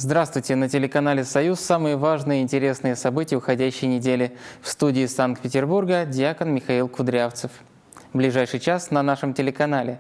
Здравствуйте! На телеканале «Союз» самые важные и интересные события уходящей недели. В студии Санкт-Петербурга диакон Михаил Кудрявцев. В ближайший час на нашем телеканале.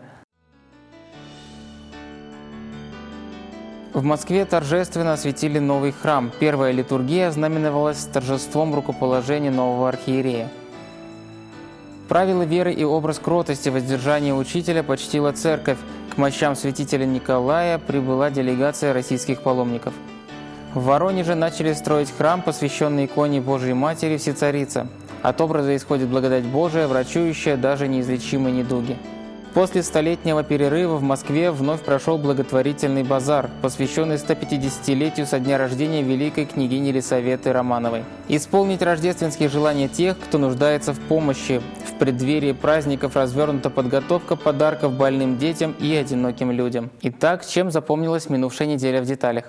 В Москве торжественно осветили новый храм. Первая литургия ознаменовалась торжеством рукоположения нового архиерея. Правила веры и образ кротости, воздержания учителя почтила церковь. К мощам святителя Николая прибыла делегация российских паломников. В Воронеже начали строить храм, посвященный иконе Божией Матери Всецарица. От образа исходит благодать Божия, врачующая даже неизлечимые недуги. После столетнего перерыва в Москве вновь прошел благотворительный базар, посвященный 150-летию со дня рождения великой княгини Елисаветы Романовой. Исполнить рождественские желания тех, кто нуждается в помощи. В преддверии праздников развернута подготовка подарков больным детям и одиноким людям. Итак, чем запомнилась минувшая неделя в деталях?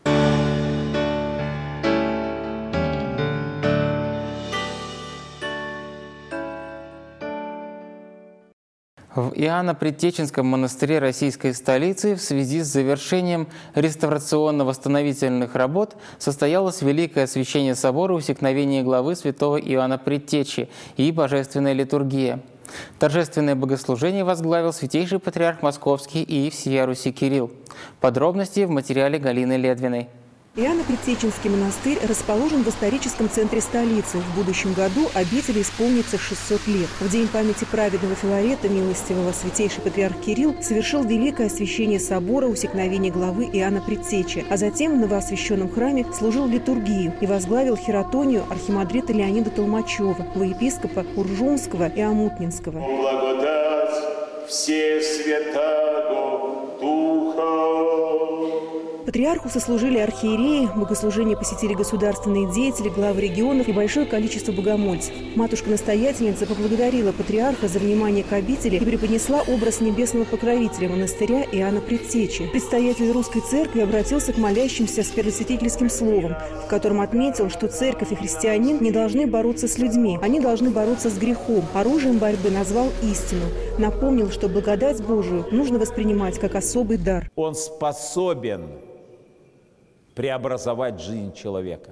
В Иоанно-Предтеченском монастыре российской столицы в связи с завершением реставрационно-восстановительных работ состоялось великое освящение собора Усекновения главы святого Иоанна Предтечи и Божественная литургия. Торжественное богослужение возглавил святейший патриарх Московский и всея Руси Кирилл. Подробности в материале Галины Ледвиной. Иоанно-Предтеченский монастырь расположен в историческом центре столицы. В будущем году обители исполнится 600 лет. В день памяти праведного Филарета Милостивого святейший патриарх Кирилл совершил великое освящение собора Усекновения главы Иоанна Предтечи, а затем в новоосвященном храме служил литургию и возглавил хератонию архимандрита Леонида Толмачева, воепископа Уржумского и Омутнинского. Благодать Всесвятаго Духа. Патриарху сослужили архиереи, богослужение посетили государственные деятели, главы регионов и большое количество богомольцев. Матушка-настоятельница поблагодарила патриарха за внимание к обители и преподнесла образ небесного покровителя монастыря Иоанна Предтечи. Предстоятель русской церкви обратился к молящимся с первосвятительским словом, в котором отметил, что церковь и христианин не должны бороться с людьми, они должны бороться с грехом. Оружием борьбы назвал истину. Напомнил, что благодать Божию нужно воспринимать как особый дар. Он способен преобразовать жизнь человека.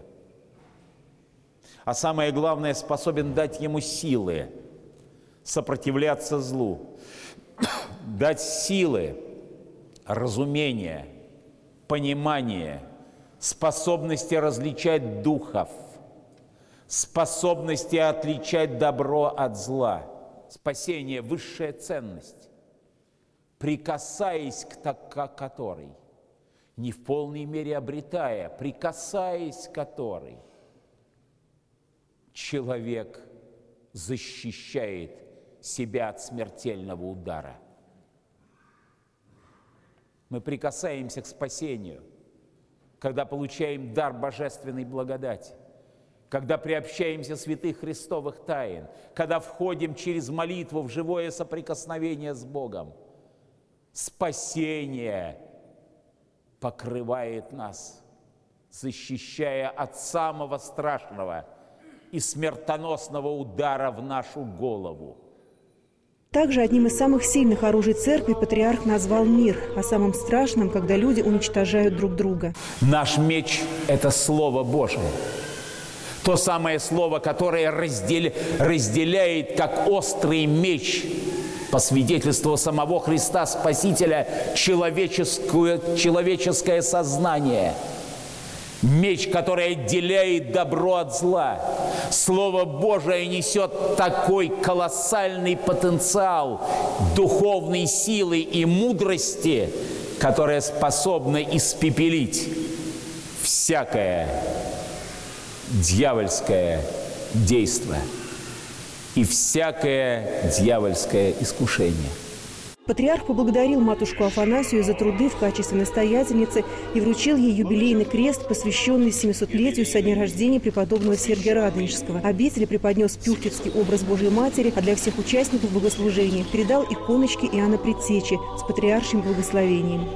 А самое главное, способен дать ему силы сопротивляться злу, дать силы, разумение, понимание, способности различать духов, способности отличать добро от зла. Спасение – высшая ценность, прикасаясь к которой, не в полной мере обретая, прикасаясь к которой, человек защищает себя от смертельного удара. Мы прикасаемся к спасению, когда получаем дар божественной благодати, когда приобщаемся святых христовых тайн, когда входим через молитву в живое соприкосновение с Богом. Спасение покрывает нас, защищая от самого страшного и смертоносного удара в нашу голову. Также одним из самых сильных оружий церкви патриарх назвал мир, а самым страшным, когда люди уничтожают друг друга. Наш меч – это Слово Божие. То самое Слово, которое разделяет, как острый меч, по свидетельству самого Христа Спасителя, человеческое сознание. Меч, который отделяет добро от зла. Слово Божие несет такой колоссальный потенциал духовной силы и мудрости, которая способна испепелить всякое дьявольское действие и всякое дьявольское искушение. Патриарх поблагодарил матушку Афанасию за труды в качестве настоятельницы и вручил ей юбилейный крест, посвященный 700-летию со дня рождения преподобного Сергия Радонежского. Обители преподнес пюхтицкий образ Божьей Матери, а для всех участников богослужения передал иконочки Иоанна Предтечи с патриаршим благословением.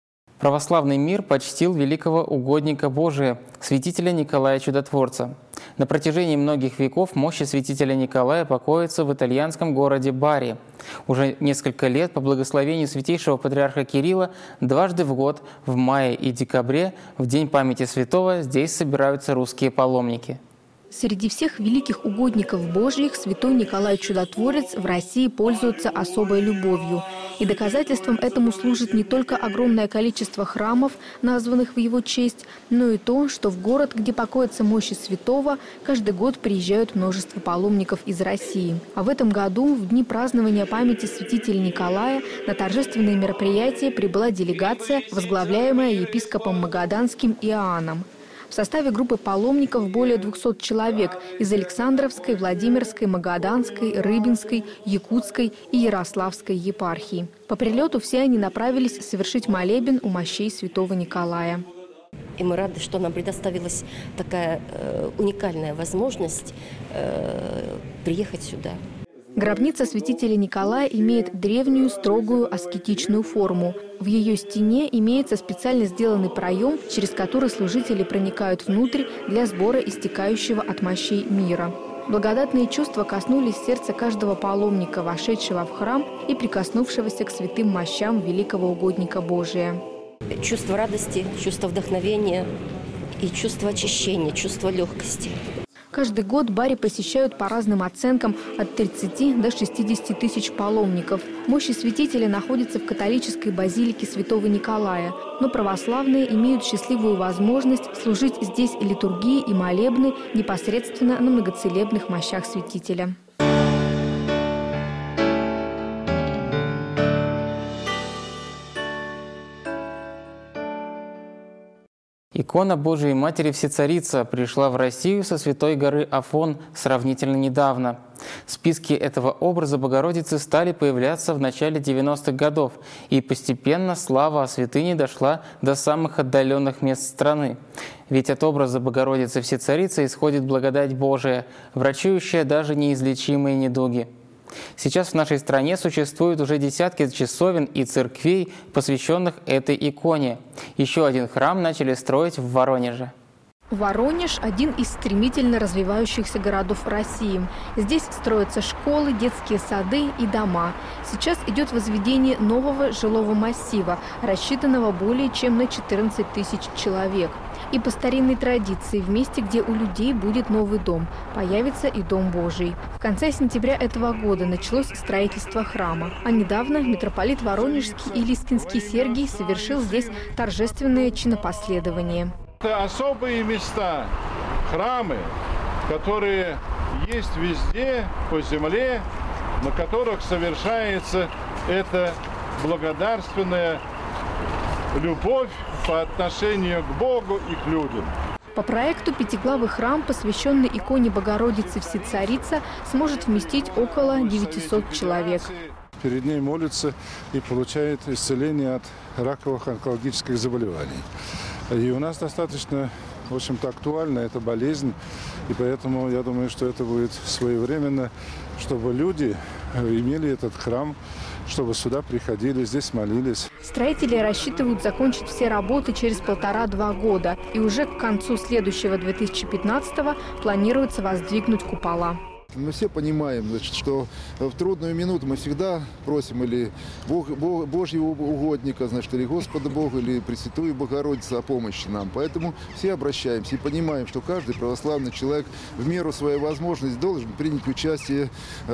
Православный мир почтил великого угодника Божия, святителя Николая Чудотворца. На протяжении многих веков мощи святителя Николая покоятся в итальянском городе Бари. Уже несколько лет по благословению святейшего патриарха Кирилла дважды в год, в мае и декабре, в День памяти святого, здесь собираются русские паломники. Среди всех великих угодников Божьих святой Николай Чудотворец в России пользуется особой любовью. И доказательством этому служит не только огромное количество храмов, названных в его честь, но и то, что в город, где покоятся мощи святого, каждый год приезжают множество паломников из России. А в этом году, в дни празднования памяти святителя Николая, на торжественные мероприятия прибыла делегация, возглавляемая епископом Магаданским Иоанном. В составе группы паломников более 200 человек из Александровской, Владимирской, Магаданской, Рыбинской, Якутской и Ярославской епархии. По прилету все они направились совершить молебен у мощей святого Николая. И мы рады, что нам предоставилась такая уникальная возможность приехать сюда. Гробница святителя Николая имеет древнюю, строгую, аскетичную форму. В ее стене имеется специально сделанный проем, через который служители проникают внутрь для сбора истекающего от мощей мира. Благодатные чувства коснулись сердца каждого паломника, вошедшего в храм и прикоснувшегося к святым мощам великого угодника Божия. Чувство радости, чувство вдохновения и чувство очищения, чувство легкости. Каждый год Бари посещают по разным оценкам от 30 до 60 тысяч паломников. Мощи святителя находятся в католической базилике святого Николая, но православные имеют счастливую возможность служить здесь литургии и молебны непосредственно на многоцелебных мощах святителя. Икона Божией Матери Всецарица пришла в Россию со Святой горы Афон сравнительно недавно. Списки этого образа Богородицы стали появляться в начале 90-х годов, и постепенно слава о святыне дошла до самых отдаленных мест страны. Ведь от образа Богородицы Всецарицы исходит благодать Божия, врачующая даже неизлечимые недуги. Сейчас в нашей стране существуют уже десятки часовен и церквей, посвященных этой иконе. Еще один храм начали строить в Воронеже. Воронеж – один из стремительно развивающихся городов России. Здесь строятся школы, детские сады и дома. Сейчас идет возведение нового жилого массива, рассчитанного более чем на 14 тысяч человек. И по старинной традиции, в месте, где у людей будет новый дом, появится и Дом Божий. В конце сентября этого года началось строительство храма. А недавно митрополит Воронежский и Лискинский Сергий совершил здесь торжественное чинопоследование. Это особые места, храмы, которые есть везде по земле, на которых совершается эта благодарственная любовь по отношению к Богу и к людям. По проекту пятиглавый храм, посвященный иконе Богородицы Всецарица, сможет вместить около 900 человек. Перед ней молится и получает исцеление от раковых онкологических заболеваний. И у нас достаточно, в общем-то, актуальна эта болезнь, и поэтому я думаю, что это будет своевременно, чтобы люди имели этот храм, чтобы сюда приходили, здесь молились. Строители рассчитывают закончить все работы через 1,5–2 года, и уже к концу следующего 2015-го планируется воздвигнуть купола. Мы все понимаем, значит, что в трудную минуту мы всегда просим или Божьего угодника, значит, или Господа Бога, или Пресвятую Богородицу о помощи нам. Поэтому все обращаемся и понимаем, что каждый православный человек в меру своей возможности должен принять участие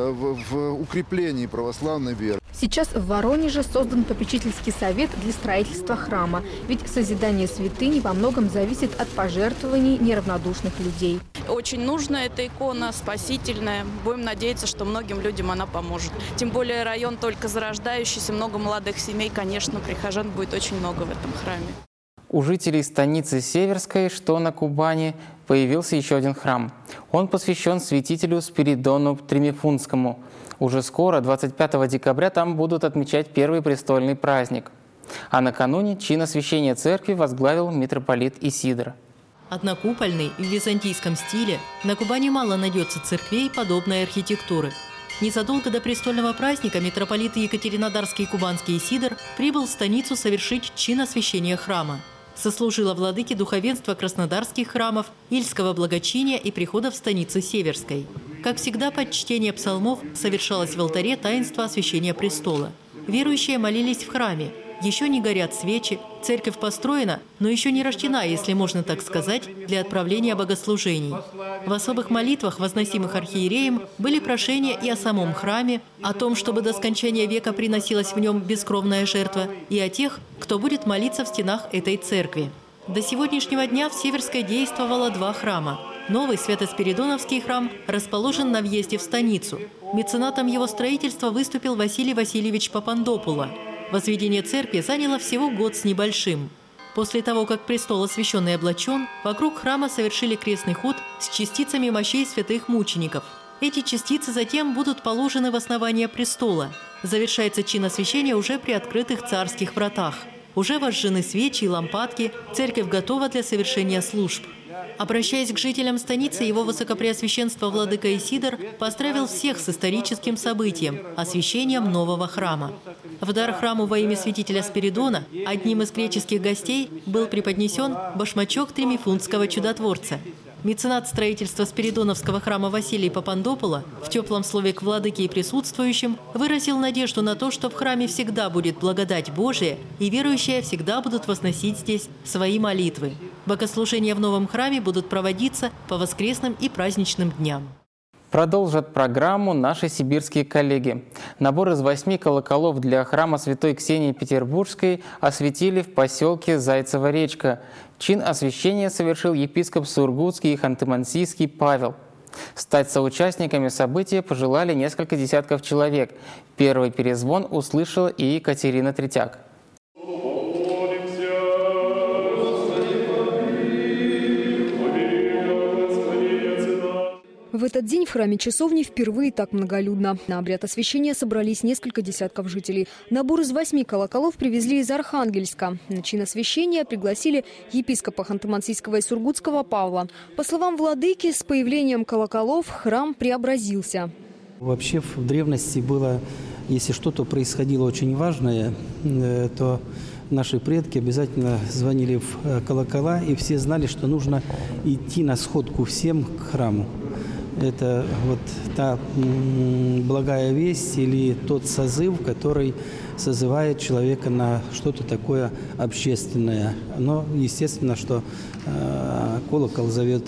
в укреплении православной веры. Сейчас в Воронеже создан попечительский совет для строительства храма, ведь созидание святыни во многом зависит от пожертвований неравнодушных людей. Очень нужна эта икона, спасительная. Будем надеяться, что многим людям она поможет. Тем более район только зарождающийся, много молодых семей, конечно, прихожан будет очень много в этом храме. У жителей станицы Северской, что на Кубани, появился еще один храм. Он посвящен святителю Спиридону Тримифунскому. Уже скоро, 25 декабря, там будут отмечать первый престольный праздник. А накануне чин освящения церкви возглавил митрополит Исидор. Однокупольный в византийском стиле, на Кубани мало найдется церквей подобной архитектуры. Незадолго до престольного праздника митрополит Екатеринодарский и Кубанский Исидор прибыл в станицу совершить чин освящения храма. сослужило владыке духовенства краснодарских храмов, Ильского благочиния и приходов станицы Северской. Как всегда, под чтение псалмов совершалось в алтаре таинство освящения престола. Верующие молились в храме. Еще не горят свечи, церковь построена, но еще не рождена, если можно так сказать, для отправления богослужений. В особых молитвах, возносимых архиереем, были прошения и о самом храме, о том, чтобы до скончания века приносилась в нем бескровная жертва, и о тех, кто будет молиться в стенах этой церкви. До сегодняшнего дня в Северской действовало 2 храма. Новый Свято-Спиридоновский храм расположен на въезде в станицу. Меценатом его строительства выступил Василий Васильевич Папандопуло. Возведение церкви заняло всего год с небольшим. После того, как престол освящен и облачен, вокруг храма совершили крестный ход с частицами мощей святых мучеников. Эти частицы затем будут положены в основание престола. Завершается чин освящения уже при открытых царских вратах. Уже возжжены свечи и лампадки, церковь готова для совершения служб. Обращаясь к жителям станицы, его высокопреосвященство владыка Исидор поздравил всех с историческим событием – освящением нового храма. В дар храму во имя святителя Спиридона одним из греческих гостей был преподнесен башмачок Тримифунтского чудотворца. Меценат строительства Спиридоновского храма Василий Папандопуло в теплом слове к владыке и присутствующим выразил надежду на то, что в храме всегда будет благодать Божия, и верующие всегда будут возносить здесь свои молитвы. Богослужения в новом храме будут проводиться по воскресным и праздничным дням. Продолжат программу наши сибирские коллеги. Набор из 8 колоколов для храма Святой Ксении Петербургской осветили в поселке Зайцева-речка. Чин освящения совершил епископ Сургутский и Ханты-Мансийский Павел. Стать соучастниками события пожелали несколько десятков человек. Первый перезвон услышала и Екатерина Третьяк. В этот день в храме часовни впервые так многолюдно. На обряд освящения собрались несколько десятков жителей. Набор из 8 колоколов привезли из Архангельска. На чин освящения пригласили епископа Ханты-Мансийского и Сургутского Павла. По словам владыки, с появлением колоколов храм преобразился. Вообще в древности было, если что-то происходило очень важное, то наши предки обязательно звонили в колокола, и все знали, что нужно идти на сходку всем к храму. Это вот та благая весть или тот созыв, который созывает человека на что-то такое общественное. Но естественно, что колокол зовет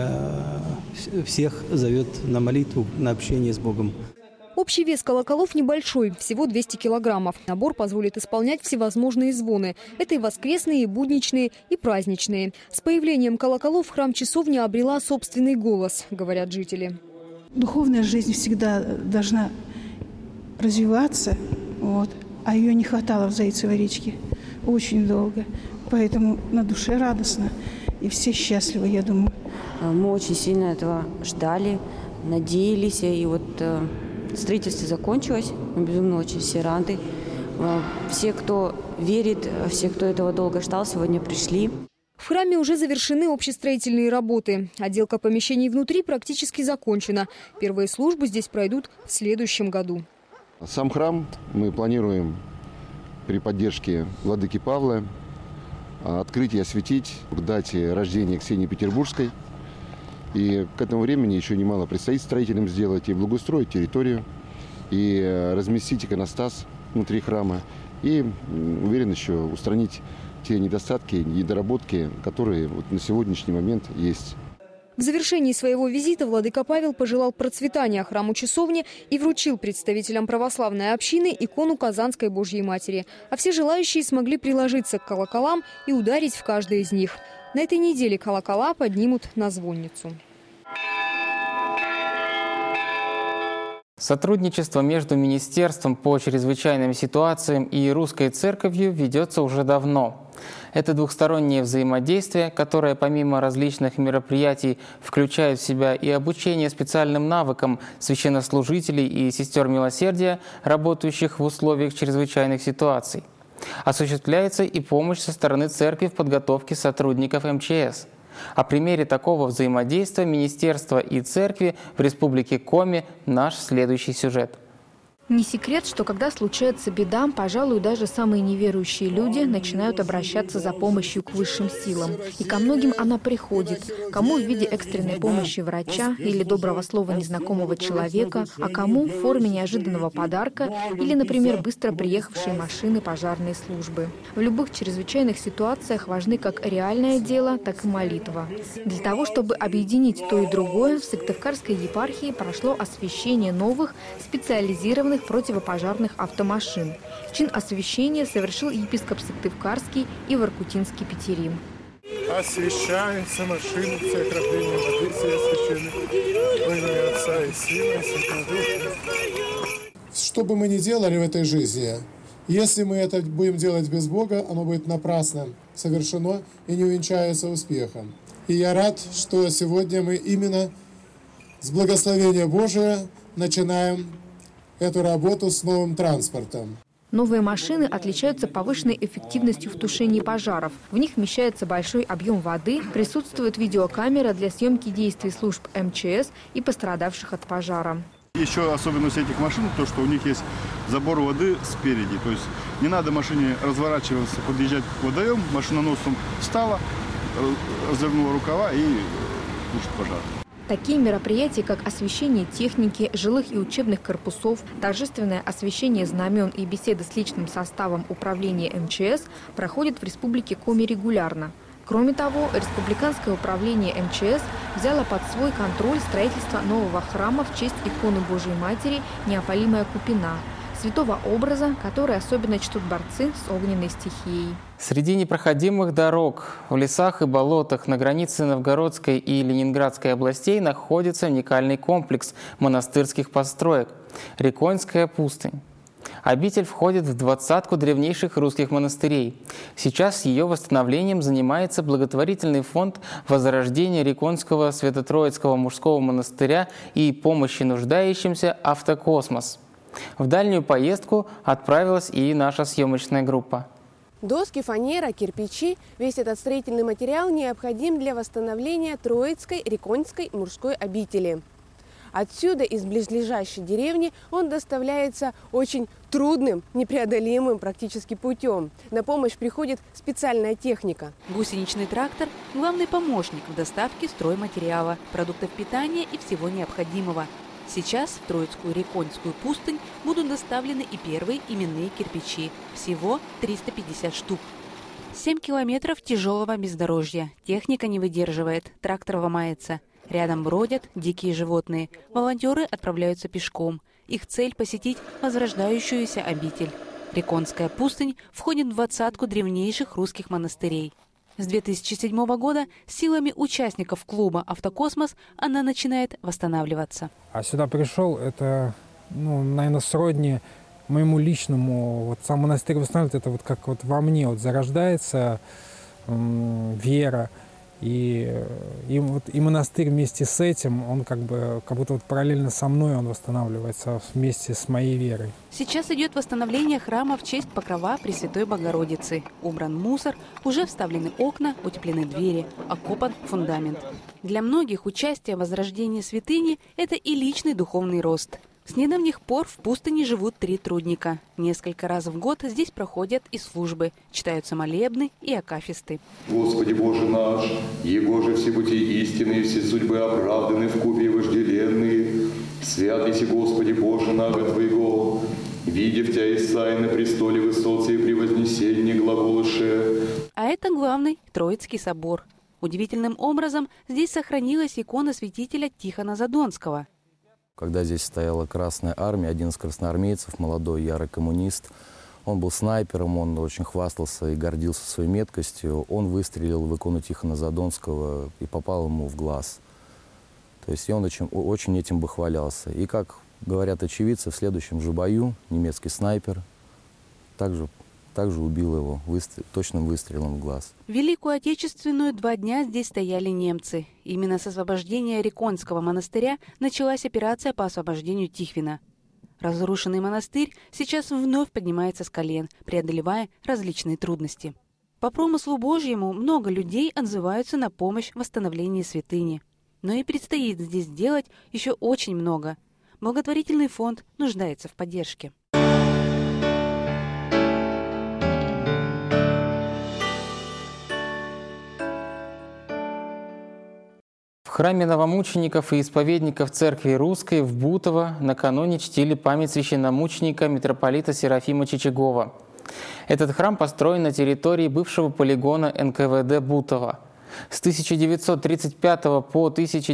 всех, зовет на молитву, на общение с Богом. Общий вес колоколов небольшой, всего 200 килограммов. Набор позволит исполнять всевозможные звоны. Это и воскресные, и будничные, и праздничные. С появлением колоколов храм-часовня обрела собственный голос, говорят жители. Духовная жизнь всегда должна развиваться, а ее не хватало в Зайцевой речке очень долго. Поэтому на душе радостно, и все счастливы, я думаю. Мы очень сильно этого ждали, надеялись, и строительство закончилось, мы безумно очень все рады. Все, кто верит, все, кто этого долго ждал, сегодня пришли. В храме уже завершены общестроительные работы. Отделка помещений внутри практически закончена. Первые службы здесь пройдут в следующем году. Сам храм мы планируем при поддержке владыки Павла открыть и осветить к дате рождения Ксении Петербургской. И к этому времени еще немало предстоит строителям сделать и благоустроить территорию, и разместить иконостас внутри храма, и, уверен, еще устранить те недостатки и недоработки, которые на сегодняшний момент есть. В завершении своего визита владыка Павел пожелал процветания храму-часовни и вручил представителям православной общины икону Казанской Божьей Матери. А все желающие смогли приложиться к колоколам и ударить в каждый из них. На этой неделе колокола поднимут на звонницу. Сотрудничество между Министерством по чрезвычайным ситуациям и Русской Церковью ведется уже давно. Это двухстороннее взаимодействие, которое помимо различных мероприятий включает в себя и обучение специальным навыкам священнослужителей и сестер милосердия, работающих в условиях чрезвычайных ситуаций. Осуществляется и помощь со стороны церкви в подготовке сотрудников МЧС. О примере такого взаимодействия министерства и церкви в Республике Коми наш следующий сюжет. Не секрет, что когда случается беда, пожалуй, даже самые неверующие люди начинают обращаться за помощью к высшим силам. И ко многим она приходит. Кому в виде экстренной помощи врача или доброго слова незнакомого человека, а кому в форме неожиданного подарка или, например, быстро приехавшие машины пожарной службы. В любых чрезвычайных ситуациях важны как реальное дело, так и молитва. Для того, чтобы объединить то и другое, в Сыктывкарской епархии прошло освящение новых специализированных противопожарных автомашин. Чин освящения совершил епископ Сыктывкарский и Воркутинский Петерим. Освящаются машины, все окропления воды, все освящены во имя Отца и Сына и Святого Духа. Что бы мы ни делали в этой жизни, если мы это будем делать без Бога, оно будет напрасно совершено и не увенчается успехом. И я рад, что сегодня мы именно с благословения Божия начинаем эту работу с новым транспортом. Новые машины отличаются повышенной эффективностью в тушении пожаров. В них вмещается большой объем воды, присутствует видеокамера для съемки действий служб МЧС и пострадавших от пожара. Еще особенность этих машин то, что у них есть забор воды спереди. То есть не надо машине разворачиваться, подъезжать к водоем, машина носом встала, развернула рукава и тушит пожар. Такие мероприятия, как освещение техники, жилых и учебных корпусов, торжественное освещение знамен и беседы с личным составом управления МЧС проходят в Республике Коми регулярно. Кроме того, Республиканское управление МЧС взяло под свой контроль строительство нового храма в честь иконы Божией Матери Неопалимая Купина, святого образа, который особенно чтут борцы с огненной стихией. Среди непроходимых дорог, в лесах и болотах на границе Новгородской и Ленинградской областей находится уникальный комплекс монастырских построек – Реконская пустынь. Обитель входит в 20-ку древнейших русских монастырей. Сейчас ее восстановлением занимается благотворительный фонд возрождения Реконского Свято-Троицкого мужского монастыря и помощи нуждающимся «Автокосмос». В дальнюю поездку отправилась и наша съемочная группа. Доски, фанера, кирпичи – весь этот строительный материал необходим для восстановления Троицкой Реконской мужской обители. Отсюда, из близлежащей деревни, он доставляется очень трудным, непреодолимым практически путем. На помощь приходит специальная техника. Гусеничный трактор – главный помощник в доставке стройматериала, продуктов питания и всего необходимого. Сейчас в Троицкую Реконскую пустынь будут доставлены и первые именные кирпичи. Всего 350 штук. 7 километров тяжелого бездорожья. Техника не выдерживает, трактор ломается. Рядом бродят дикие животные. Волонтеры отправляются пешком. Их цель – посетить возрождающуюся обитель. Реконская пустынь входит в 20-ку древнейших русских монастырей. С 2007 года силами участников клуба «Автокосмос» она начинает восстанавливаться. А сюда пришел, это, наверное, сродни моему личному. Вот сам монастырь восстанавливает, это вот как вот во мне вот зарождается вера. И монастырь вместе с этим, он как будто вот параллельно со мной он восстанавливается вместе с моей верой. Сейчас идет восстановление храма в честь покрова Пресвятой Богородицы. Убран мусор, уже вставлены окна, утеплены двери, окопан фундамент. Для многих участие в возрождении святыни – это и личный духовный рост. С недавних пор в пустыне живут 3 трудника. Несколько раз в год здесь проходят и службы, читаются молебны и акафисты. Господи Боже наш, Его же все пути истины, все судьбы оправданы вкупе и вожделенные. Свят еси, Господи Боже, нага Твоего, видев Тя Исаия на престоле высоце и превознесении глаголыше. А это главный Троицкий собор. Удивительным образом здесь сохранилась икона святителя Тихона Задонского. Когда здесь стояла Красная Армия, один из красноармейцев, молодой ярый коммунист, он был снайпером, он очень хвастался и гордился своей меткостью. Он выстрелил в икону Тихона Задонского и попал ему в глаз. То есть он очень этим бы хвалялся. И, как говорят очевидцы, в следующем же бою немецкий снайпер также убил его точным выстрелом в глаз. В Великую Отечественную 2 дня здесь стояли немцы. Именно с освобождения Реконского монастыря началась операция по освобождению Тихвина. Разрушенный монастырь сейчас вновь поднимается с колен, преодолевая различные трудности. По промыслу Божьему много людей отзываются на помощь в восстановлении святыни. Но и предстоит здесь сделать еще очень много. благотворительный фонд нуждается в поддержке. В храме новомучеников и исповедников Церкви Русской в Бутово накануне чтили память священномученика митрополита Серафима Чичагова. Этот храм построен на территории бывшего полигона НКВД Бутово. С 1935 по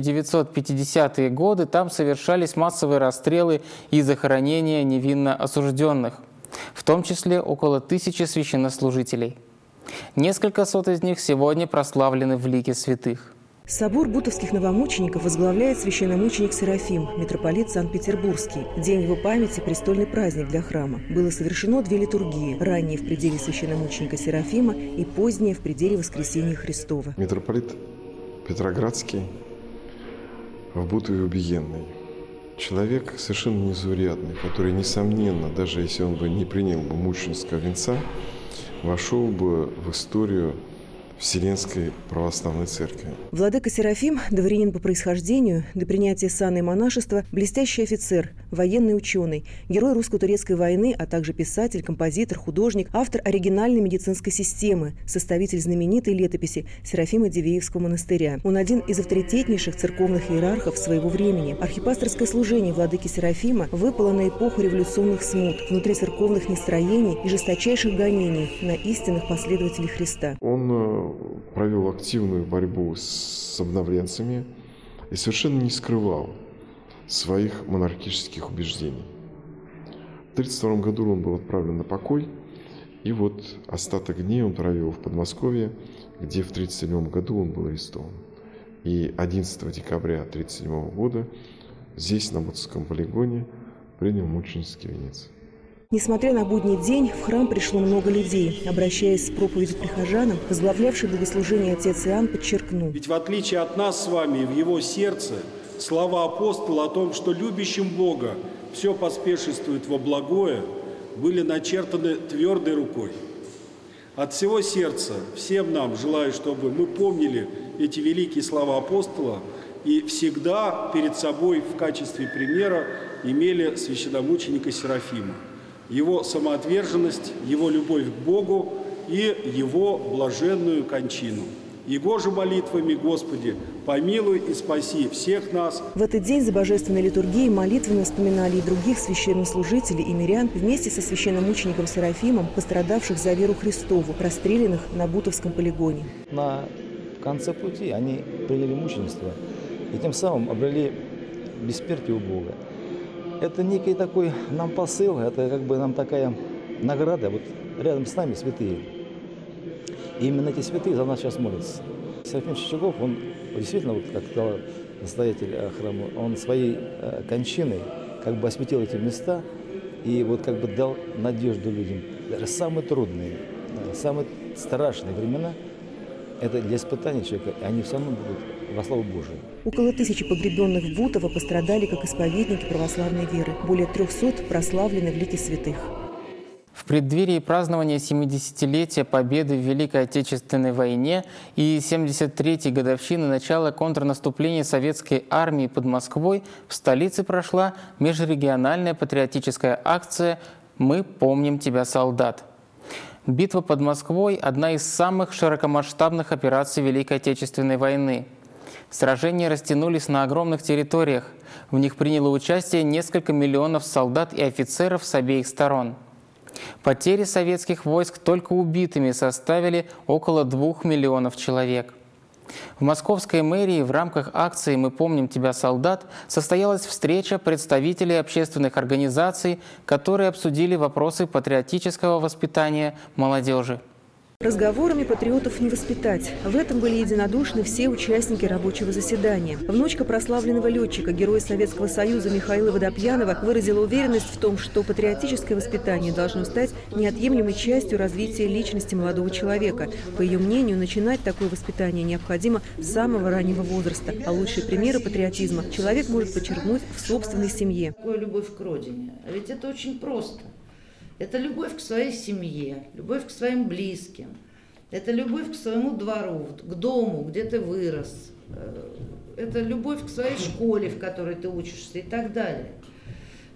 1950-е годы там совершались массовые расстрелы и захоронения невинно осужденных, в том числе около 1000 священнослужителей. Несколько сот из них сегодня прославлены в лике святых. Собор бутовских новомучеников возглавляет священномученик Серафим, митрополит Санкт-Петербургский. День его памяти – престольный праздник для храма. Было совершено 2 литургии – ранее в пределе священномученика Серафима и позднее в пределе Воскресения Христова. Митрополит Петроградский в Бутове убиенный. Человек совершенно незаурядный, который, несомненно, даже если он бы не принял бы мученического венца, вошел бы в историю Вселенской Православной Церкви. Владыка Серафим, дворянин по происхождению, до принятия сана и монашества, блестящий офицер, военный ученый, герой русско-турецкой войны, а также писатель, композитор, художник, автор оригинальной медицинской системы, составитель знаменитой летописи Серафима Дивеевского монастыря. Он один из авторитетнейших церковных иерархов своего времени. Архипасторское служение владыки Серафима выпало на эпоху революционных смут, внутрицерковных нестроений и жесточайших гонений на истинных последователей Христа. Он провел активную борьбу с обновленцами и совершенно не скрывал своих монархических убеждений. В 1932 году он был отправлен на покой, и вот остаток дней он провел в Подмосковье, где в 1937 году он был арестован. И 11 декабря 1937 года здесь, на Бутовском полигоне, принял мученический венец. Несмотря на будний день, в храм пришло много людей. Обращаясь с проповедью к прихожанам, возглавлявший богослужение отец Иоанн подчеркнул: «Ведь в отличие от нас с вами, в его сердце слова апостола о том, что любящим Бога все поспешествует во благое, были начертаны твердой рукой. От всего сердца всем нам желаю, чтобы мы помнили эти великие слова апостола и всегда перед собой в качестве примера имели священномученика Серафима. Его самоотверженность, его любовь к Богу и его блаженную кончину. Его же молитвами, Господи, помилуй и спаси всех нас». В этот день за божественной литургией молитвенно вспоминали и других священнослужителей и мирян вместе со священномучеником Серафимом, пострадавших за веру Христову, расстрелянных на Бутовском полигоне. На конце пути они приняли мученичество и тем самым обрели бессмертие у Бога. Это некий такой нам посыл, это как бы нам такая награда. Вот рядом с нами святые. И именно эти святые за нас сейчас молятся. Серафим Чичагов, он действительно, вот, как сказал настоятель храма, он своей кончиной как бы осветил эти места и вот как бы дал надежду людям. Даже самые трудные, самые страшные времена – это для испытания человека, и они все равно будут во славу Божию. Около 1000 погребенных в Бутово пострадали как исповедники православной веры. Более 300 прославлены в лике святых. В преддверии празднования 70-летия победы в Великой Отечественной войне и 73-й годовщины начала контрнаступления советской армии под Москвой в столице прошла межрегиональная патриотическая акция «Мы помним тебя, солдат». Битва под Москвой – одна из самых широкомасштабных операций Великой Отечественной войны. Сражения растянулись на огромных территориях. В них приняло участие несколько миллионов солдат и офицеров с обеих сторон. Потери советских войск только убитыми составили около 2 миллионов человек. В Московской мэрии в рамках акции «Мы помним тебя, солдат» состоялась встреча представителей общественных организаций, которые обсудили вопросы патриотического воспитания молодежи. Разговорами патриотов не воспитать. В этом были единодушны все участники рабочего заседания. Внучка прославленного летчика, героя Советского Союза Михаила Водопьянова, выразила уверенность в том, что патриотическое воспитание должно стать неотъемлемой частью развития личности молодого человека. По ее мнению, начинать такое воспитание необходимо с самого раннего возраста. А лучшие примеры патриотизма человек может подчеркнуть в собственной семье. Какая любовь к родине? А ведь это очень просто. Это любовь к своей семье, любовь к своим близким. Это любовь к своему двору, к дому, где ты вырос. Это любовь к своей школе, в которой ты учишься и так далее.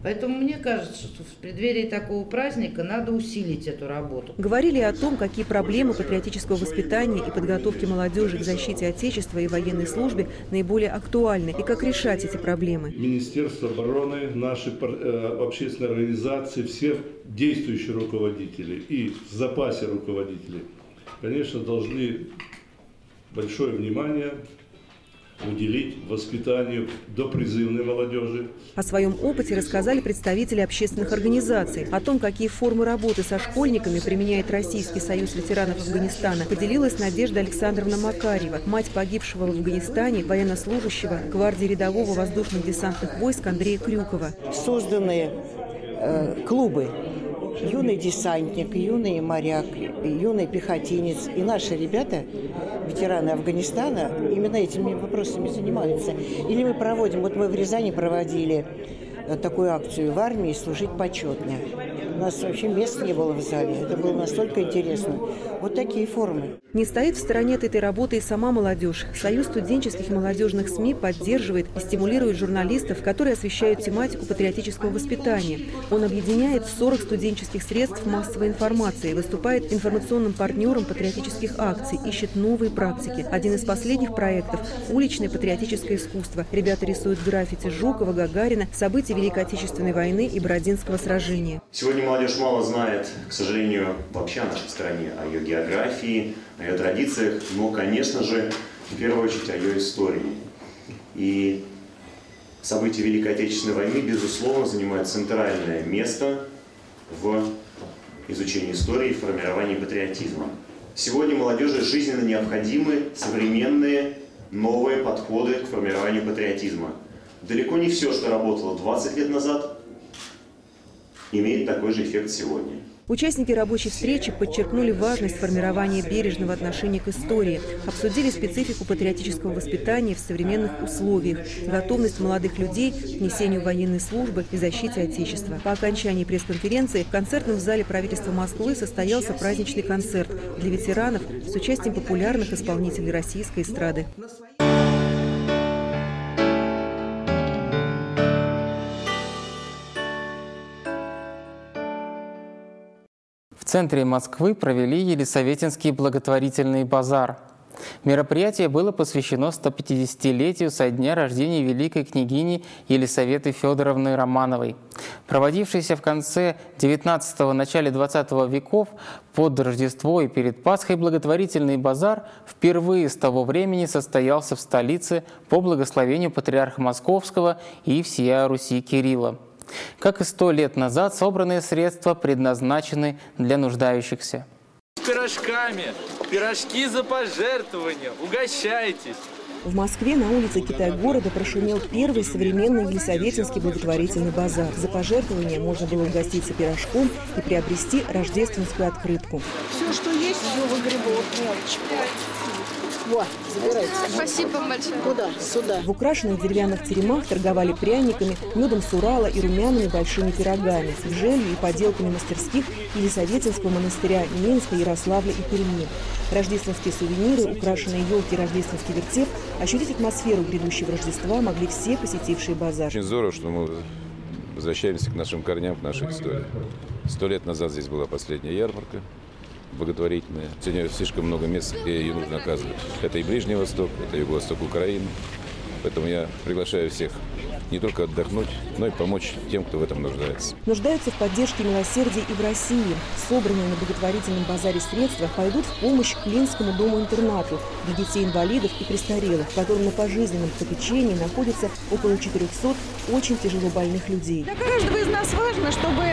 Поэтому мне кажется, что в преддверии такого праздника надо усилить эту работу. Говорили о том, какие проблемы патриотического воспитания и подготовки молодежи к защите Отечества и военной службе наиболее актуальны и как решать эти проблемы. Министерство обороны, наши общественные организации, все действующие руководители и в запасе руководители, конечно, должны большое внимание уделить воспитанию допризывной молодежи. О своем опыте рассказали представители общественных организаций. О том, какие формы работы со школьниками применяет Российский союз ветеранов Афганистана, поделилась Надежда Александровна Макарьева, мать погибшего в Афганистане военнослужащего гвардии рядового воздушно-десантных войск Андрея Крюкова. Созданы клубы «Юный десантник», «Юный моряк», «Юный пехотинец». И наши ребята, ветераны Афганистана, именно этими вопросами занимаются. Или мы проводим, вот мы в Рязани проводили такую акцию «В армии служить почетно». У нас вообще места не было в зале. Это было настолько интересно. Вот такие формы. Не стоит в стороне от этой работы и сама молодежь. Союз студенческих и молодежных СМИ поддерживает и стимулирует журналистов, которые освещают тематику патриотического воспитания. Он объединяет 40 студенческих средств массовой информации, выступает информационным партнером патриотических акций, ищет новые практики. Один из последних проектов – уличное патриотическое искусство. Ребята рисуют граффити Жукова, Гагарина, события Великой Отечественной войны и Бородинского сражения. Сегодня молодежь мало знает, к сожалению, вообще о нашей стране, о ее географии, о ее традициях, но, конечно же, в первую очередь о ее истории. И события Великой Отечественной войны, безусловно, занимают центральное место в изучении истории и формировании патриотизма. Сегодня молодежи жизненно необходимы современные, новые подходы к формированию патриотизма. Далеко не все, что работало 20 лет назад, имеет такой же эффект сегодня. Участники рабочей встречи подчеркнули важность формирования бережного отношения к истории, обсудили специфику патриотического воспитания в современных условиях, готовность молодых людей к несению военной службы и защите Отечества. По окончании пресс-конференции в концертном зале правительства Москвы состоялся праздничный концерт для ветеранов с участием популярных исполнителей российской эстрады. В центре Москвы провели Елисаветинский благотворительный базар. Мероприятие было посвящено 150-летию со дня рождения великой княгини Елисаветы Федоровны Романовой. Проводившийся в конце XIX – начале XX веков под Рождество и перед Пасхой благотворительный базар впервые с того времени состоялся в столице по благословению патриарха Московского и всея Руси Кирилла. Как и 100 лет назад, собранные средства предназначены для нуждающихся. С пирожками, пирожки за пожертвования, угощайтесь! В Москве на улице Китай-города прошумел первый современный Елисаветинский благотворительный базар. За пожертвования можно было угоститься пирожком и приобрести рождественскую открытку. Все, что есть, все выгребу мелочь. Вот, забирайте. Спасибо большое. Куда? Сюда. В украшенных деревянных теремах торговали пряниками, медом с Урала и румяными большими пирогами, с желью и поделками мастерских Елисаветинского монастыря Минска, Ярославля и Перми. Рождественские сувениры, украшенные елки и рождественский вертеп, ощутить атмосферу грядущего Рождества могли все посетившие базар. Очень здорово, что мы возвращаемся к нашим корням, к нашей истории. 100 лет назад здесь была последняя ярмарка благотворительная. Сегодня слишком много мест, где ее нужно оказывать. Это и Ближний Восток, это юго-восток Украины. Поэтому я приглашаю всех не только отдохнуть, но и помочь тем, кто в этом нуждается. Нуждаются в поддержке милосердия и в России. Собранные на благотворительном базаре средства пойдут в помощь Клинскому дому-интернату для детей-инвалидов и престарелых, в котором на пожизненном попечении находится около 400 очень тяжело больных людей. Для каждого из нас важно, чтобы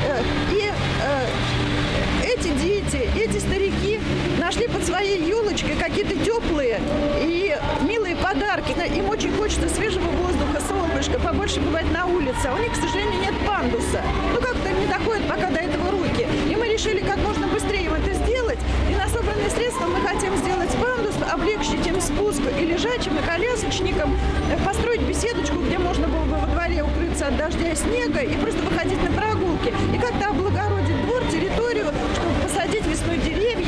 эти дети, эти старики нашли под своей елочкой какие-то теплые и милые подарки. Им очень хочется свежего воздуха, солнышка, побольше бывать на улице. А у них, к сожалению, нет пандуса. Как-то не доходят пока до этого руки. И мы решили как можно быстрее им это сделать. И на собранные средства мы хотим сделать пандус, облегчить им спуск и лежачим, и колясочникам, построить беседочку, где можно было бы во дворе укрыться от дождя и снега и просто выходить на прогулки. И как-то облагородить двор, территорию, чтобы посадить весной деревья.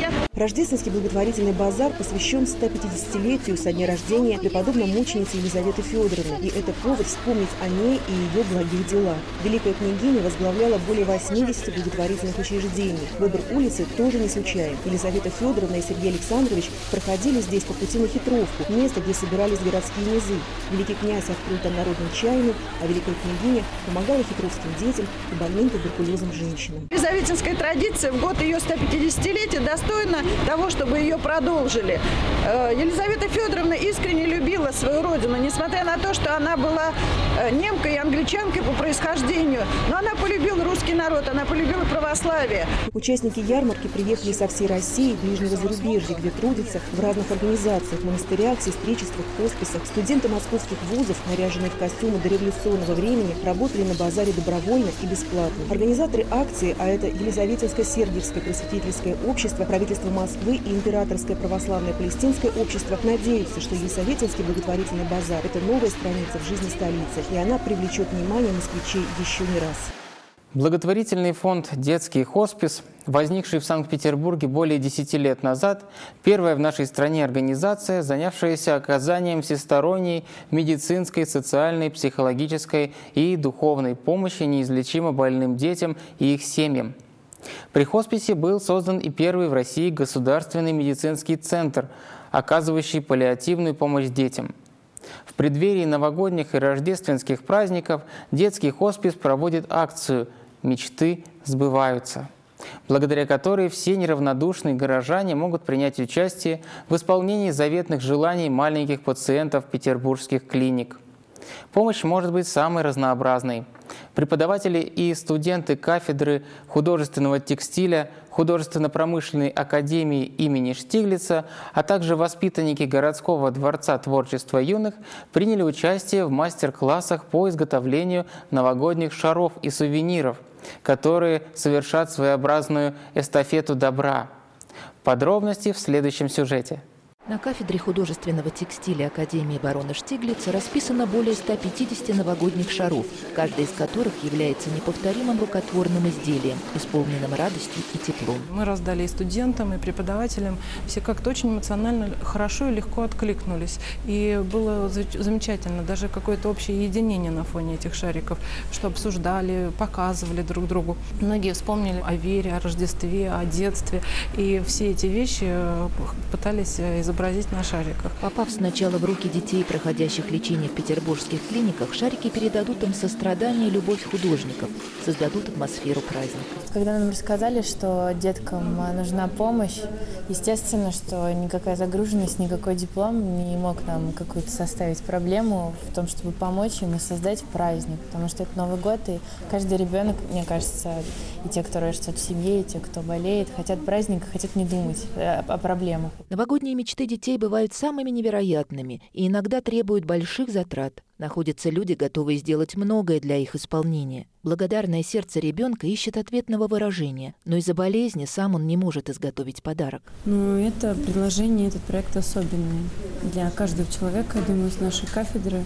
Рождественский благотворительный базар посвящен 150-летию со дня рождения преподобной мученицы Елизаветы Федоровны. И это повод вспомнить о ней и ее благих делах. Великая княгиня возглавляла более 80 благотворительных учреждений. Выбор улицы тоже не случайен. Елизавета Федоровна и Сергей Александрович проходили здесь по пути на Хитровку, место, где собирались городские низы. Великий князь открыл там народную чайную, а великая княгиня помогала хитровским детям и больным туберкулезом женщинам. Елизаветинская традиция в год ее 150-летия достойна того, чтобы ее продолжили. Елизавета Федоровна искренне любила свою родину, несмотря на то, что она была немкой и англичанкой по происхождению. Но она полюбила русский народ, она полюбила православие. Участники ярмарки приехали со всей России и ближнего зарубежья, где трудятся в разных организациях, монастырях, сестричествах, хосписах. Студенты московских вузов, наряженные в костюмы дореволюционного времени, работали на базаре добровольно и бесплатно. Организаторы акции, а это Елизаветинско-Сергиевское просветительское общество, правительство Москвы и Императорское православное палестинское общество, надеются, что Елизаветинский благотворительный базар – это новая страница в жизни столицы, и она привлечет внимание москвичей еще не раз. Благотворительный фонд «Детский хоспис», возникший в Санкт-Петербурге более 10 лет назад, первая в нашей стране организация, занявшаяся оказанием всесторонней медицинской, социальной, психологической и духовной помощи неизлечимо больным детям и их семьям. При хосписе был создан и первый в России государственный медицинский центр, оказывающий паллиативную помощь детям. В преддверии новогодних и рождественских праздников детский хоспис проводит акцию «Мечты сбываются», благодаря которой все неравнодушные горожане могут принять участие в исполнении заветных желаний маленьких пациентов петербургских клиник. Помощь может быть самой разнообразной. Преподаватели и студенты кафедры художественного текстиля Художественно-промышленной академии имени Штиглица, а также воспитанники городского дворца творчества юных приняли участие в мастер-классах по изготовлению новогодних шаров и сувениров, которые совершат своеобразную эстафету добра. Подробности в следующем сюжете. На кафедре художественного текстиля Академии барона Штиглица расписано более 150 новогодних шаров, каждый из которых является неповторимым рукотворным изделием, исполненным радостью и теплом. Мы раздали и студентам, и преподавателям. Все как-то очень эмоционально, хорошо и легко откликнулись. И было замечательно, даже какое-то общее единение на фоне этих шариков, что обсуждали, показывали друг другу. Многие вспомнили о вере, о Рождестве, о детстве. И все эти вещи пытались изобразить на шариках. Попав сначала в руки детей, проходящих лечение в петербургских клиниках, шарики передадут им сострадание и любовь художников, создадут атмосферу праздника. Когда нам рассказали, что деткам нужна помощь, естественно, что никакая загруженность, никакой диплом не мог нам какую-то составить проблему в том, чтобы помочь им и создать праздник, потому что это Новый год, и каждый ребенок, мне кажется, и те, кто растет в семье, и те, кто болеет, хотят праздника, хотят не думать о проблемах. Новогодние мечты детей бывают самыми невероятными и иногда требуют больших затрат. Находятся люди, готовые сделать многое для их исполнения. Благодарное сердце ребенка ищет ответного выражения, но из-за болезни сам он не может изготовить подарок. Ну, это предложение, этот проект особенный для каждого человека, я думаю, с нашей кафедры.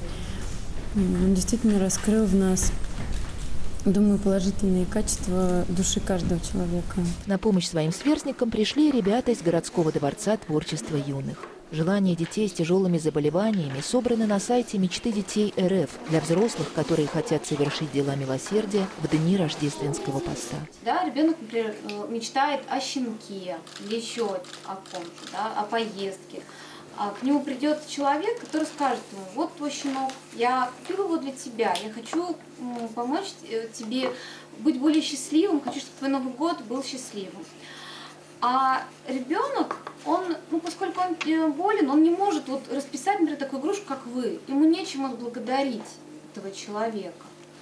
Он действительно раскрыл в нас, думаю, положительные качества души каждого человека. На помощь своим сверстникам пришли ребята из городского дворца творчества юных. Желания детей с тяжелыми заболеваниями собраны на сайте «Мечты детей РФ» для взрослых, которые хотят совершить дела милосердия в дни рождественского поста. Да, ребенок, например, мечтает о щенке или еще о ком-то, да, о поездке. А к нему придет человек, который скажет ему: вот твой щенок, я купил его для тебя, я хочу помочь тебе быть более счастливым, хочу, чтобы твой Новый год был счастливым. А ребенок, он, поскольку он болен, он не может расписать, например, такую игрушку, как вы. Ему нечем отблагодарить этого человека.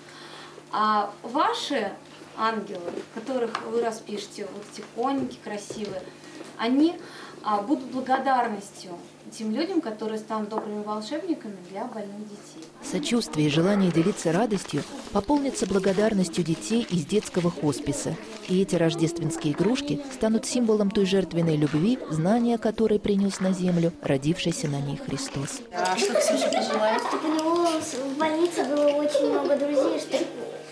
А ваши ангелы, которых вы распишете, вот эти конники красивые, они будут благодарностью тем людям, которые станут добрыми волшебниками для больных детей. Сочувствие и желание делиться радостью пополнится благодарностью детей из детского хосписа. И эти рождественские игрушки станут символом той жертвенной любви, знания которой принес на землю родившийся на ней Христос. А что Ксюша пожелает? Чтобы у него в больнице было очень много друзей, чтобы его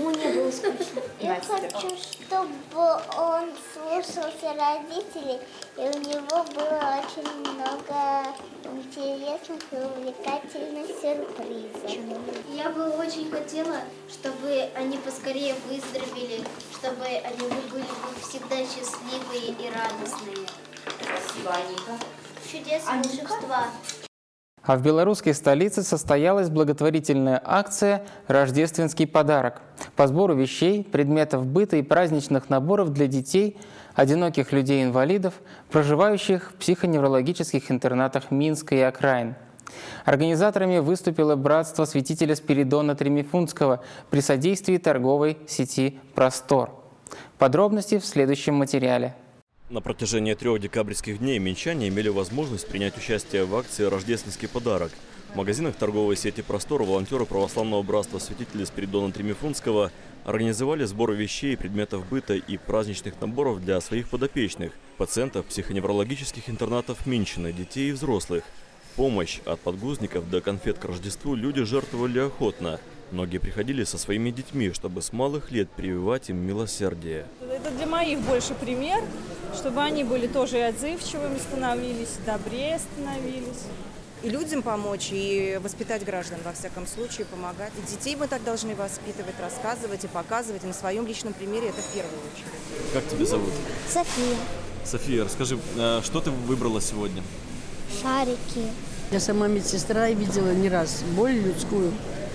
ему не было скучно? Я хочу, чтобы он слушался родителей, и у него было очень много интересных и увлекательных сюрпризов. Я бы очень хотела, чтобы они поскорее выздоровели, чтобы они были всегда счастливые и радостные. Спасибо, Аника. Чудес волшебства. А в белорусской столице состоялась благотворительная акция «Рождественский подарок» по сбору вещей, предметов быта и праздничных наборов для детей, одиноких людей-инвалидов, проживающих в психоневрологических интернатах Минска и окраин. Организаторами выступило братство святителя Спиридона Тремифунтского при содействии торговой сети «Простор». Подробности в следующем материале. На протяжении 3 декабрьских дней минчане имели возможность принять участие в акции «Рождественский подарок». В магазинах торговой сети «Простор» волонтеры православного братства святителя Спиридона Тремифунтского организовали сбор вещей, предметов быта и праздничных наборов для своих подопечных, пациентов психоневрологических интернатов Минчины, детей и взрослых. Помощь от подгузников до конфет к Рождеству люди жертвовали охотно. Многие приходили со своими детьми, чтобы с малых лет прививать им милосердие. Это для моих больше пример, чтобы они были тоже и отзывчивыми становились, добрее становились. И людям помочь, и воспитать граждан, во всяком случае, помогать. И детей мы так должны воспитывать, рассказывать и показывать. И на своем личном примере это в первую очередь. Как тебя зовут? София. София, расскажи, что ты выбрала сегодня? Шарики. Я сама медсестра и видела не раз боль людскую.